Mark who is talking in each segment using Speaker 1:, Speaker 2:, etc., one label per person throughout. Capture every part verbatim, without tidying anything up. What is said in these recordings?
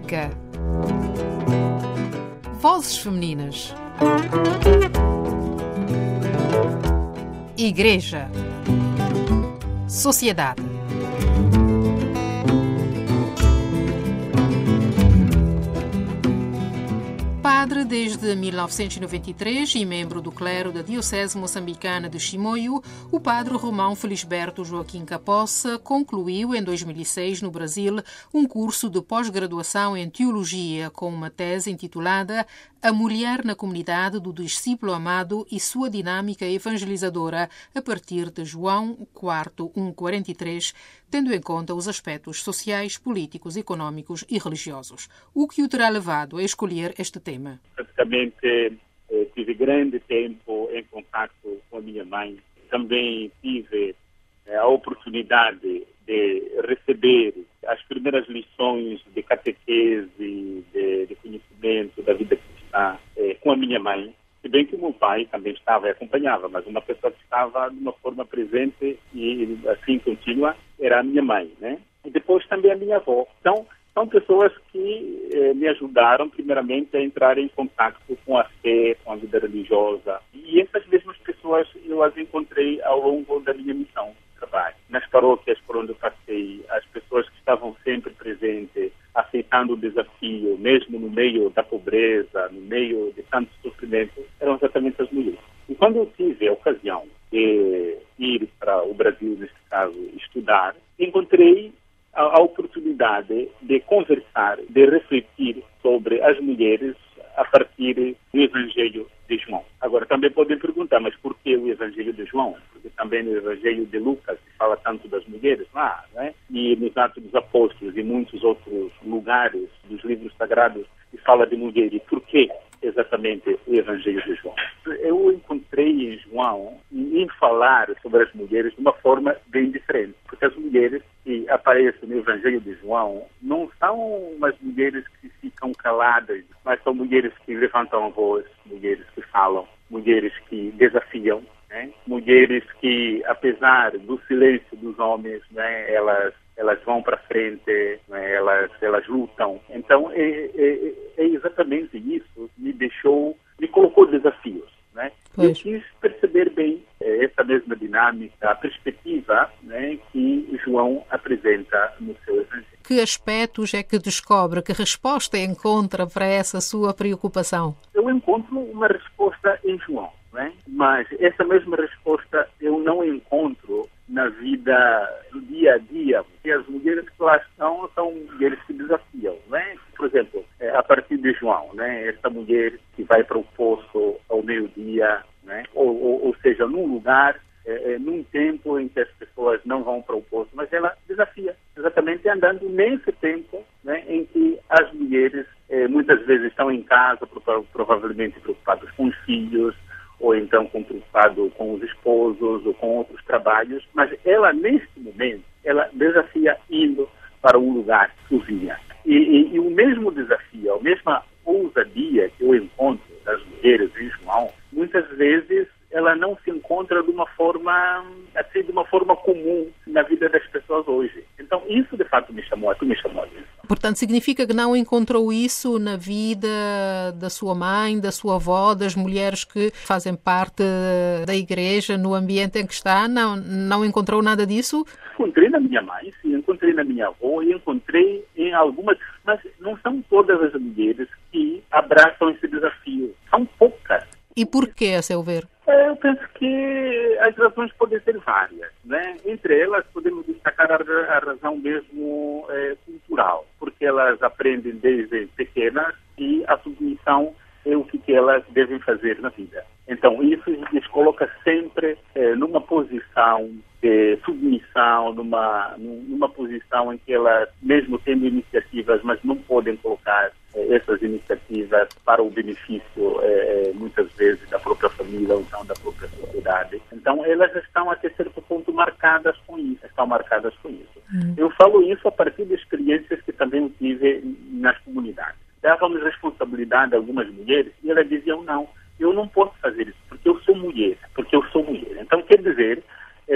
Speaker 1: África. Vozes femininas. Igreja. Sociedade. Padre desde mil novecentos e noventa e três e membro do clero da Diocese Moçambicana de Chimoio, o padre Romão Felisberto Joaquim Capossa concluiu em dois mil e seis, no Brasil, um curso de pós-graduação em Teologia com uma tese intitulada A Mulher na Comunidade do Discípulo Amado e Sua Dinâmica Evangelizadora, a partir de João quarto, um quarenta e três, tendo em conta os aspectos sociais, políticos, económicos e religiosos. O que o terá levado a escolher este tema?
Speaker 2: Praticamente eh, tive grande tempo em contato com a minha mãe. Também tive eh, a oportunidade de receber as primeiras lições de catequese, de, de conhecimento da vida cristã eh, com a minha mãe. Se bem que o meu pai também estava e acompanhava, mas uma pessoa que estava de uma forma presente e assim contínua era a minha mãe, né? E depois também a minha avó. Então, são pessoas que eh, me ajudaram, primeiramente, a entrar em contato com a fé, com a vida religiosa. E essas mesmas pessoas eu as encontrei ao longo da minha missão de trabalho. Nas paróquias por onde eu passei, as pessoas que estavam sempre presentes, aceitando o desafio, mesmo no meio da pobreza, no meio de tanto sofrimento, eram exatamente as mulheres. E quando eu tive a ocasião de ir para o Brasil, neste caso, estudar, encontrei a, a oportunidade de conversar, de refletir sobre as mulheres a partir do Evangelho de João. Agora, também podem perguntar, mas por que o Evangelho de João? Porque também no Evangelho de Lucas se fala tanto das mulheres lá, né? E nos Atos dos Apóstolos e muitos outros lugares dos livros sagrados se fala de mulher. E por que exatamente o Evangelho de João? Eu encontrei em João, em falar sobre as mulheres de uma forma bem diferente, porque as mulheres que aparecem no Evangelho de João não são umas mulheres que ficam caladas, mas são mulheres que levantam a voz, mulheres que falam, mulheres que desafiam, né? Mulheres que, apesar do silêncio dos homens, né, elas elas vão para frente, né, elas elas lutam. Então é, é, é exatamente isso que me deixou, me colocou desafios, né? Eu quis perceber bem é, essa mesma dinâmica, a perspectiva, né, que João apresenta no seu Evangelho.
Speaker 1: Que aspectos é que descobre, que resposta encontra para essa sua preocupação?
Speaker 2: Eu encontro uma resposta em João, né? Mas essa mesma resposta eu não encontro na vida do dia a dia, porque as mulheres que lá estão são mulheres que desafiam, né? Por exemplo, a partir de João, né? Essa mulher que vai para o poço ao meio-dia, né? Ou, ou, ou seja, num lugar, é, é, num tempo em que as pessoas não vão para o poço, mas ela desafia, exatamente andando nesse tempo, né, em que as mulheres é, muitas vezes estão em casa, provavelmente preocupadas com os filhos, ou então preocupado com os esposos ou com outros trabalhos, mas ela, neste momento, ela desafia indo para um lugar sozinha. E, e, e o mesmo desafio, a mesma ousadia que eu encontro das mulheres em João, muitas vezes ela não se encontra de uma forma, assim, de uma forma comum na vida das pessoas hoje. Então, isso, de fato, me chamou, me chamou a atenção.
Speaker 1: Portanto, significa que não encontrou isso na vida da sua mãe, da sua avó, das mulheres que fazem parte da igreja, no ambiente em que está? Não, não encontrou nada disso?
Speaker 2: Encontrei na minha mãe, sim, encontrei na minha avó e encontrei em algumas, mas não são todas as mulheres que abraçam esse desafio. São poucas.
Speaker 1: E porquê, a seu ver?
Speaker 2: Eu penso que as razões podem ser várias, né? Entre elas podemos destacar a, a razão mesmo é, cultural, porque elas aprendem desde pequenas e a submissão é o que, que elas devem fazer na vida. Então isso lhes coloca sempre é, numa posição de submissão, numa, numa posição em que elas, mesmo tendo iniciativas, mas não podem colocar é, essas iniciativas para o benefício, é, muitas vezes, da própria família ou então da própria sociedade. Então, elas estão até certo ponto marcadas com isso, estão marcadas com isso. Hum. Eu falo isso a partir de experiências que também eu tive nas comunidades. Dávamos responsabilidade a algumas mulheres e elas diziam, não, eu não posso fazer isso, porque eu sou mulher, porque eu sou mulher. Então, quer dizer, eh, nem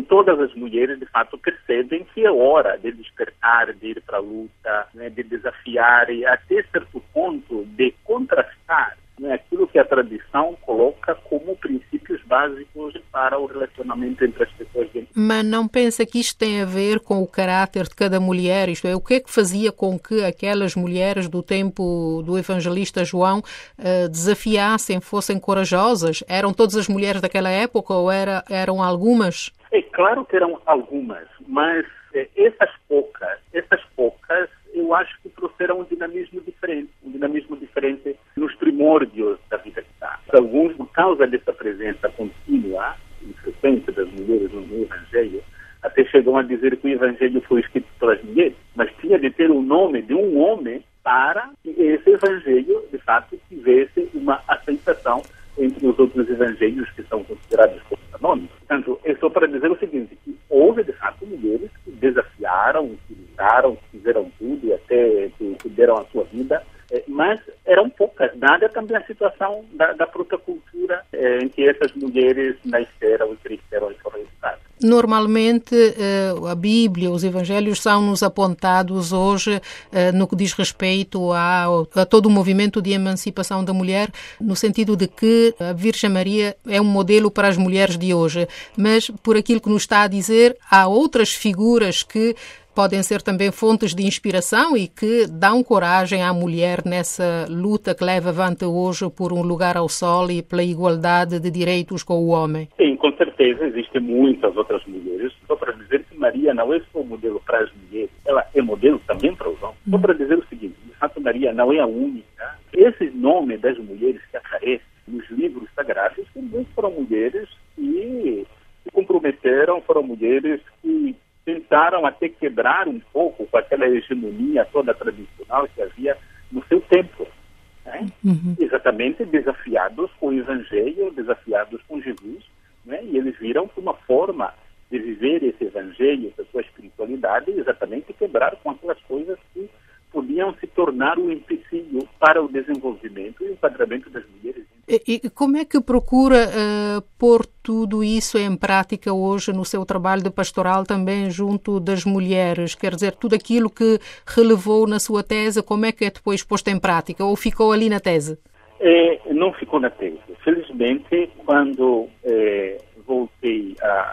Speaker 2: todas as mulheres, de fato, percebem que é hora de despertar, de ir para a luta, né, de desafiar e, até certo ponto, de contrastar, né, aquilo que a tradição coloca como princípios básicos para o relacionamento entre as pessoas.
Speaker 1: Mas não pensa que isto tem a ver com o caráter de cada mulher? Isto é, o que é que fazia com que aquelas mulheres do tempo do evangelista João uh, desafiassem, fossem corajosas? Eram todas as mulheres daquela época ou era, eram algumas?
Speaker 2: É claro que eram algumas, mas eh, essas poucas, essas poucas, eu acho que trouxeram um dinamismo diferente, um dinamismo diferente nos primórdios da vida cristã. Alguns, por causa dessa presença contínua e frequente das mulheres no Evangelho, até chegam a dizer que o Evangelho foi escrito pelas mulheres, mas tinha de ter o nome de um homem para que esse Evangelho, de fato, tivesse uma aceitação entre os outros evangelhos que são considerados como canônicos. Portanto, é só para dizer o seguinte, que houve, de fato, mulheres que desafiaram, que lutaram, que fizeram tudo e até que, que deram a sua vida, eh, mas eram poucas, dada também a situação da, da própria cultura eh, em que essas mulheres nasceram e cresceram e foram educadas.
Speaker 1: Normalmente, a Bíblia, os Evangelhos são-nos apontados hoje no que diz respeito a, a todo o movimento de emancipação da mulher, no sentido de que a Virgem Maria é um modelo para as mulheres de hoje. Mas, por aquilo que nos está a dizer, há outras figuras que podem ser também fontes de inspiração e que dão coragem à mulher nessa luta que leva avante hoje por um lugar ao sol e pela igualdade de direitos com o homem.
Speaker 2: Sim, com certeza existem muitas outras mulheres. Só para dizer que Maria não é só modelo para as mulheres, ela é modelo também para os homens. Só para dizer o seguinte, de fato Maria não é a única. Esse nome das mulheres que aparece nos livros sagrados também foram mulheres que se comprometeram, foram mulheres que tentaram até quebrar um pouco com aquela hegemonia toda tradicional que havia no seu tempo. Né? Uhum. Exatamente desafiados com o Evangelho, desafiados com Jesus, né? E eles viram que uma forma de viver esse Evangelho, essa sua espiritualidade, exatamente quebrar com aquelas coisas que podiam se tornar um empecilho para o desenvolvimento e o enquadramento das mulheres.
Speaker 1: E, e como é que procura uh, pôr tudo isso em prática hoje no seu trabalho de pastoral também junto das mulheres? Quer dizer, tudo aquilo que relevou na sua tese, como é que é depois posto em prática? Ou ficou ali na tese?
Speaker 2: É, não ficou na tese. Felizmente, quando é, voltei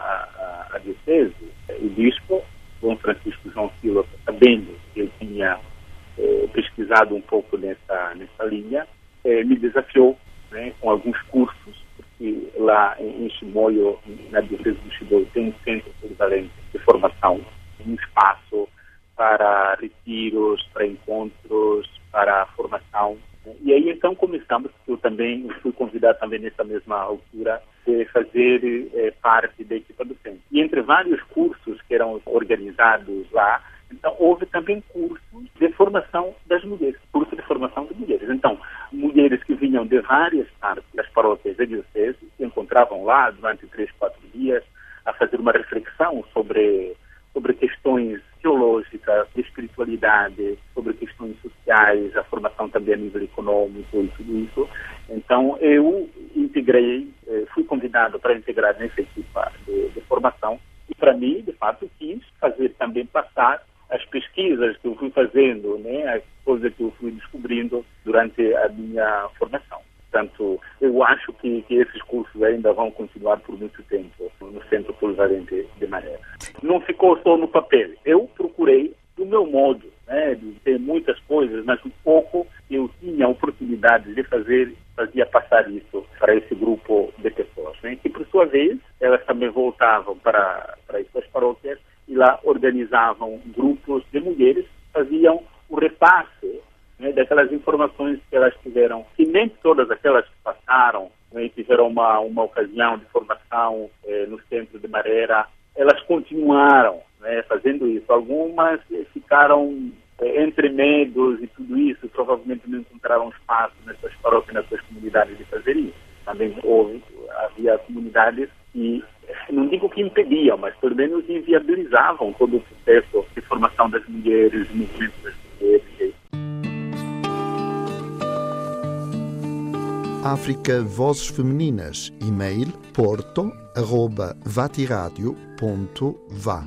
Speaker 2: à, à diocese, o bispo, Dom Francisco João Silva, sabendo que eu tinha é, pesquisado um pouco nessa, nessa linha, é, me desafiou, né, com alguns cursos, porque lá em Chimoio, na diocese do Chimoio, tem um centro polivalente de formação, um espaço para retiros, para encontros, para formação. E aí então começamos, eu também fui convidado também nessa mesma altura de fazer eh, parte da equipa do centro. E entre vários cursos que eram organizados lá, então houve também cursos de formação das mulheres, curso de formação de mulheres. Então, mulheres que vinham de várias partes das paróquias da diocese, se encontravam lá durante três, quatro dias a fazer uma reflexão sobre, sobre questões teológicas, de espiritualidade, sobre questões sociais, a formação também a nível econômico e tudo isso. Então, eu integrei, fui convidado para integrar nessa equipa de, de formação e, para mim, de fato, quis fazer também passar as pesquisas que eu fui fazendo, né, as coisas que eu fui descobrindo durante a minha formação. Portanto, eu acho que, que esses cursos ainda vão continuar por muito tempo no Centro Polivalente de Madeira. Não ficou só no papel. Eu procurei, do meu modo, né, de ter muitas coisas, mas um pouco eu tinha a oportunidade de fazer, fazia passar isso para esse grupo de pessoas, né, que, por sua vez, elas também voltavam para, para as suas paróquias e lá organizavam grupos de mulheres, faziam o repasse, né, daquelas informações que elas tiveram, e nem todas aquelas que passaram, né, tiveram uma, uma ocasião de formação eh, no centro de Madeira, elas continuaram, né, fazendo isso. Algumas eh, ficaram eh, entre medos e tudo isso, provavelmente não encontraram espaço nas suas paróquias, nas suas comunidades de fazer isso. Também houve, havia comunidades que, não digo que impediam, mas pelo menos inviabilizavam todo o processo de formação das mulheres, do movimento das mulheres.
Speaker 3: África Vozes Femininas. E-mail porto arroba vatiradio ponto va.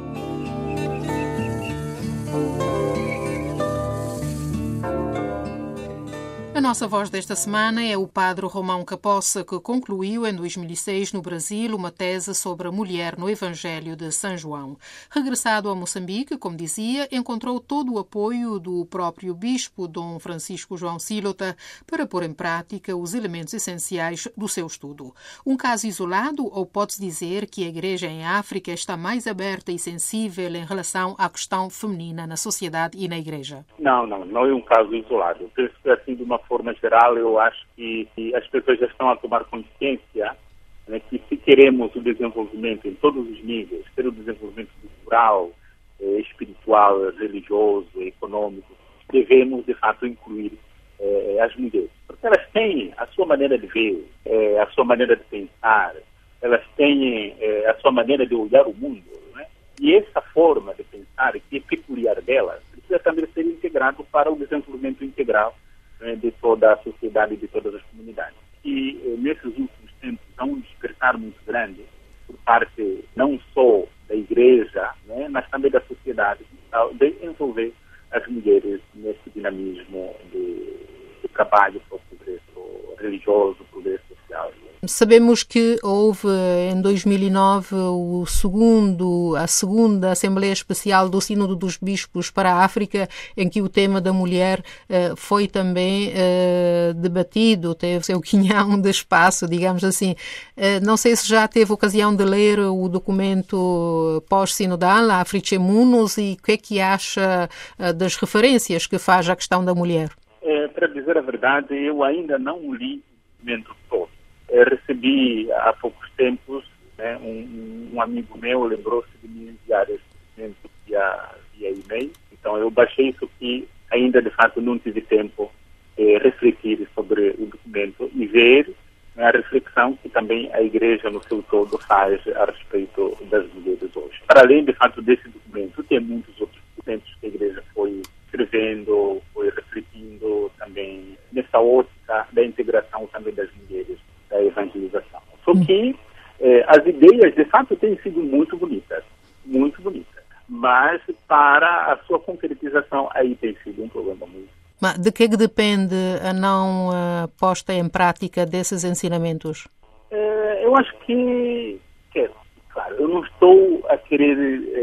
Speaker 1: A nossa voz desta semana é o padre Romão Capossa, que concluiu em dois mil e seis no Brasil uma tese sobre a mulher no Evangelho de São João. Regressado a Moçambique, como dizia, encontrou todo o apoio do próprio bispo Dom Francisco João Silota para pôr em prática os elementos essenciais do seu estudo. Um caso isolado, ou pode-se dizer que a Igreja em África está mais aberta e sensível em relação à questão feminina na sociedade e na Igreja?
Speaker 2: Não, não, não é um caso isolado. Eu penso que, assim, de uma forma geral, eu acho que as pessoas já estão a tomar consciência, né, que se queremos o desenvolvimento em todos os níveis, ter o desenvolvimento cultural, eh, espiritual, religioso, econômico, devemos, de fato, incluir eh, as mulheres. Porque elas têm a sua maneira de ver, eh, a sua maneira de pensar, elas têm eh, a sua maneira de olhar o mundo, né? E essa forma de pensar, que é peculiar delas, precisa também ser integrado para o desenvolvimento integral de toda a sociedade e de todas as comunidades. E nesses últimos tempos há um despertar muito grande por parte não só da Igreja, né, mas também da sociedade, de envolver as mulheres nesse dinamismo de, de trabalho para o progresso religioso, o progresso social.
Speaker 1: Sabemos que houve em dois mil e nove o segundo, a segunda Assembleia Especial do Sínodo dos Bispos para a África, em que o tema da mulher eh, foi também eh, debatido, teve seu quinhão de espaço, digamos assim. Eh, não sei se já teve ocasião de ler o documento pós-sinodal, a Africhemunos, e o que é que acha eh, das referências que faz à questão da mulher?
Speaker 2: É, para dizer a verdade, eu ainda não li o documento todo. Eu recebi há poucos tempos, né, um, um amigo meu lembrou-se de me enviar esse documento via, via e-mail. Então eu baixei isso aqui, ainda de fato não tive tempo de refletir sobre o documento e ver a reflexão que também a Igreja no seu todo faz a respeito das mulheres hoje. Para além de fato desse documento, tem muitos outros documentos que a Igreja foi escrevendo, foi refletindo também nessa ótica da integração também das mulheres da evangelização. Só que eh, as ideias, de fato, têm sido muito bonitas, muito bonitas, mas para a sua concretização aí tem sido um problema muito.
Speaker 1: Mas de que depende a não uh, posta em prática desses ensinamentos?
Speaker 2: Eh, eu acho que, que, claro, eu não estou a querer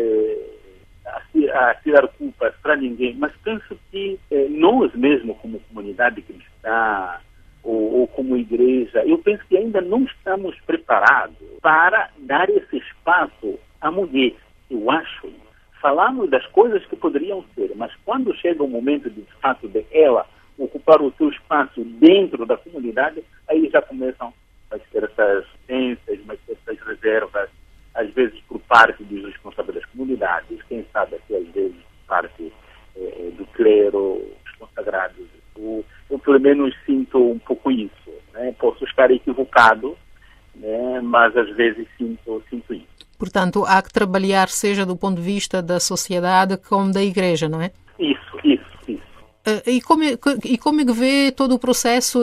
Speaker 2: eh, a, a tirar culpas para ninguém, mas penso que eh, nós mesmo, como comunidade cristã, Ou, ou como igreja, eu penso que ainda não estamos preparados para dar esse espaço à mulher. Eu acho. Falamos das coisas que poderiam ser, mas quando chega o momento de, de fato de ela ocupar o seu espaço dentro da comunidade, aí já começam a ter essas tensas, mas essas reservas, às vezes por parte dos responsáveis das comunidades, quem sabe até às vezes por parte eh, do clero, dos consagrados. Eu, eu pelo menos sinto um pouco isso, né? Posso estar equivocado, né? Mas às vezes sinto, sinto isso.
Speaker 1: Portanto, há que trabalhar seja do ponto de vista da sociedade como da Igreja, não é?
Speaker 2: Isso, isso, isso.
Speaker 1: Uh, e, como é, e como é que vê todo o processo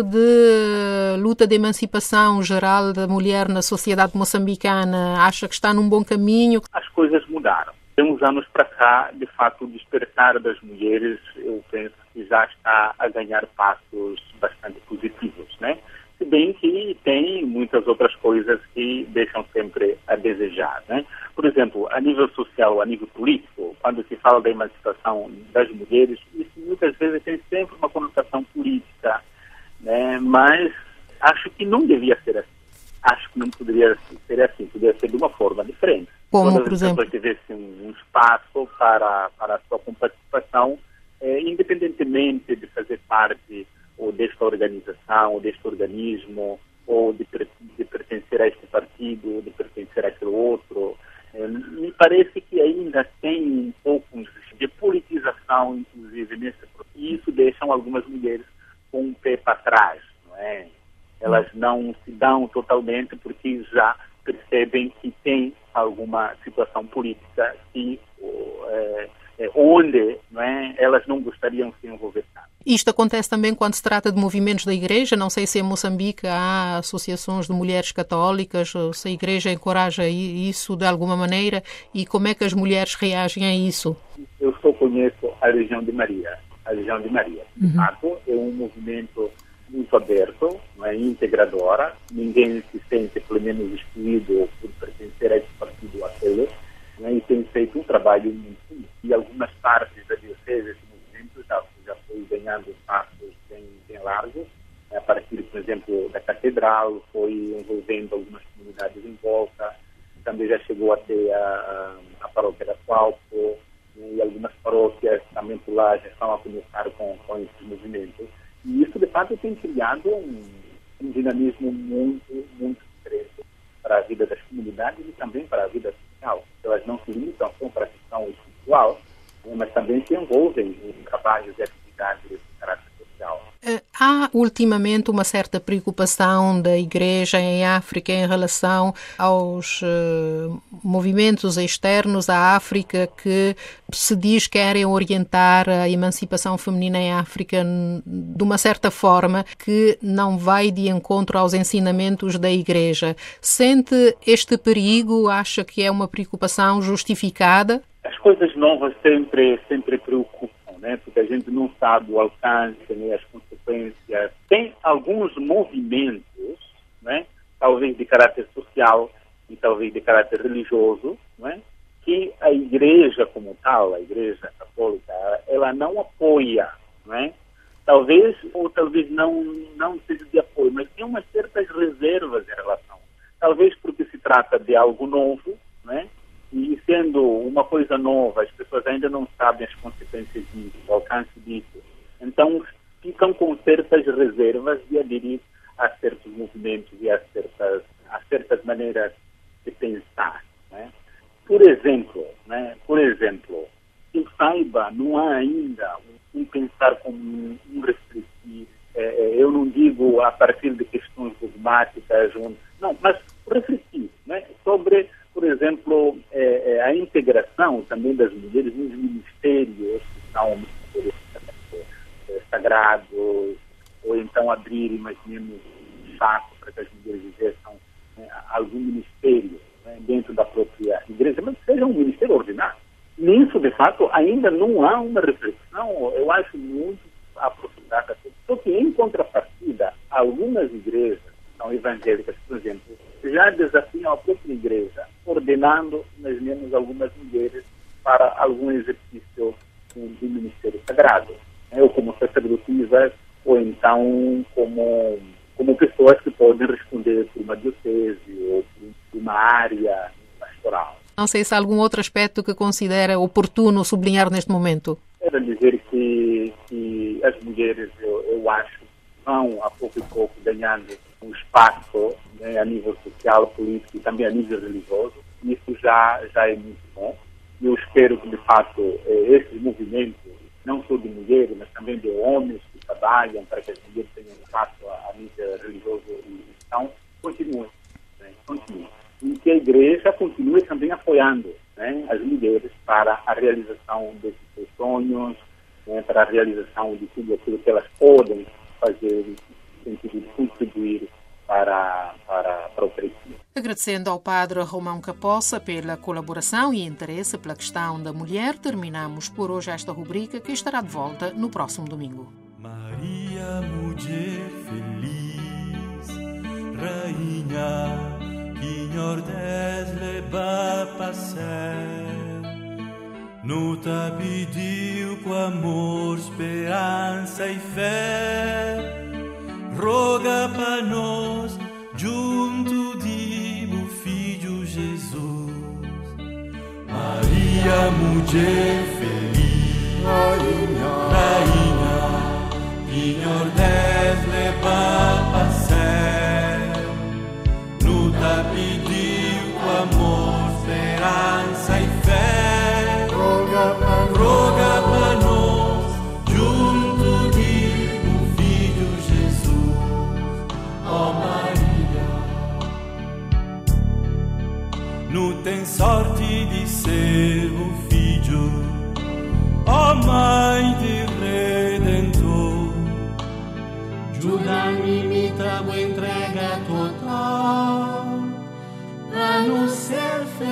Speaker 1: de luta de emancipação geral da mulher na sociedade moçambicana? Acha que está num bom caminho?
Speaker 2: As coisas mudaram. De uns anos para cá, de fato, o despertar das mulheres, eu penso que já está a ganhar passos bastante positivos, né? Se bem que tem muitas outras coisas que deixam sempre a desejar, né? Por exemplo, a nível social, a nível político, quando se fala da emancipação das mulheres, isso muitas vezes tem sempre uma conotação política, né? Mas acho que não devia ser assim. Acho que não poderia ser assim, poderia ser de uma forma diferente.
Speaker 1: Como,
Speaker 2: Todas
Speaker 1: por
Speaker 2: as
Speaker 1: exemplo?
Speaker 2: pessoas tivessem um espaço para, para a sua participação, eh, independentemente de fazer parte ou desta organização, ou deste organismo, ou de, de pertencer a este partido, ou de pertencer a aquele outro. Eh, me parece que ainda tem um pouco de politização, inclusive, nesse processo. E isso deixa algumas mulheres com um pé para trás, não é? Elas não se dão totalmente porque já percebem que tem alguma situação política que, é, é, onde não é, elas não gostariam de se envolver tanto.
Speaker 1: Isto acontece também quando se trata de movimentos da Igreja? Não sei se em Moçambique há associações de mulheres católicas, se a Igreja encoraja isso de alguma maneira e como é que as mulheres reagem a isso?
Speaker 2: Eu só conheço a Legião de Maria. A Legião de Maria, de uhum. fato, é um movimento muito aberto, não é, integradora. Ninguém se sente, pelo menos, excluído por pertencer a esse partido ou aquele, não é, e tem feito um trabalho muito. E algumas partes da diocese, esse movimento já, já foi ganhando passos bem, bem largos, a partir, por exemplo, da catedral, foi envolvendo algumas comunidades em volta, também já chegou até a, a paróquia da Qualpo, e algumas paróquias também por lá já estão a começar com, com esses movimentos. E isso, de fato, tem criado um, um dinamismo muito, muito estreito para a vida das comunidades e também para a vida social. Elas não se limitam só para a questão espiritual, mas também se envolvem em trabalhos e atividades de caráter social.
Speaker 1: Há ultimamente uma certa preocupação da Igreja em África em relação aos uh, movimentos externos à África que se diz querem orientar a emancipação feminina em África de uma certa forma que não vai de encontro aos ensinamentos da Igreja. Sente este perigo? Acha que é uma preocupação justificada?
Speaker 2: As coisas novas sempre, sempre preocupam. Né? Porque a gente não sabe o alcance, né, as consequências. Tem alguns movimentos, né, talvez de caráter social e talvez de caráter religioso, né, que a Igreja como tal, a Igreja Católica, ela não apoia, né? Talvez ou talvez não, não seja de apoio, mas tem umas certas reservas em relação. Talvez porque se trata de algo novo, né? E sendo uma coisa nova, as pessoas ainda não sabem as consequências disso, o alcance disso. Então, ficam com certas reservas de aderir a certos movimentos e a certas, a certas maneiras de pensar. Né? Por exemplo, né? Por exemplo, que eu saiba, não há ainda um, um pensar como um, um restritivo. É, eu não digo a partir de questões dogmáticas, um, não, mas refletir, né? Sobre, por exemplo, é, é, a integração também das mulheres nos ministérios que são é, sagrados, ou então abrir, imaginemos, um espaço para que as mulheres exerçam né, algum ministério né, dentro da própria igreja, mas seja um ministério ordinário. Nisso, de fato, ainda não há uma reflexão, eu acho, muito aprofundada. Só que, em contrapartida, algumas igrejas são evangélicas, por exemplo, já desafiam a própria igreja, ordenando, imaginemos, algumas mulheres para algum exercício de ministério sagrado, né, ou como sacerdotisas, ou então como, como pessoas que podem responder por uma diocese ou por uma área pastoral.
Speaker 1: Não sei se há algum outro aspecto que considera oportuno sublinhar neste momento.
Speaker 2: Quero dizer que, que as mulheres, eu, eu acho, vão a pouco e pouco ganhando um espaço né, a nível social, político e também a nível religioso. Isso já, já é muito bom. Eu espero que, de fato, esses movimentos, não só de mulheres, mas também de homens que trabalham para que as mulheres tenham espaço a, a nível religioso e cristão, continuem. Né, continuem. E que a Igreja continue também apoiando né, as mulheres para a realização desses seus sonhos, né, para a realização de tudo aquilo que elas podem fazer no sentido de contribuir para, para, para o crescimento.
Speaker 1: Agradecendo ao Padre Romão Capossa pela colaboração e interesse pela questão da mulher, terminamos por hoje esta rubrica que estará de volta no próximo domingo.
Speaker 4: Maria, mulher feliz, rainha, que ordes leva passar, no te pediu com amor, esperança e fé, roga para nós, junto de meu Filho Jesus. Maria, mulher feliz, rainha, rainha, que ordes leva passar, no te pediu com amor, esperança e fé, roga para roga para nós, junto de meu Filho Jesus. Ó Maria, não tem sorte de ser o filho, ó Mãe de Redentor, limita a entrega total, para não ser feliz.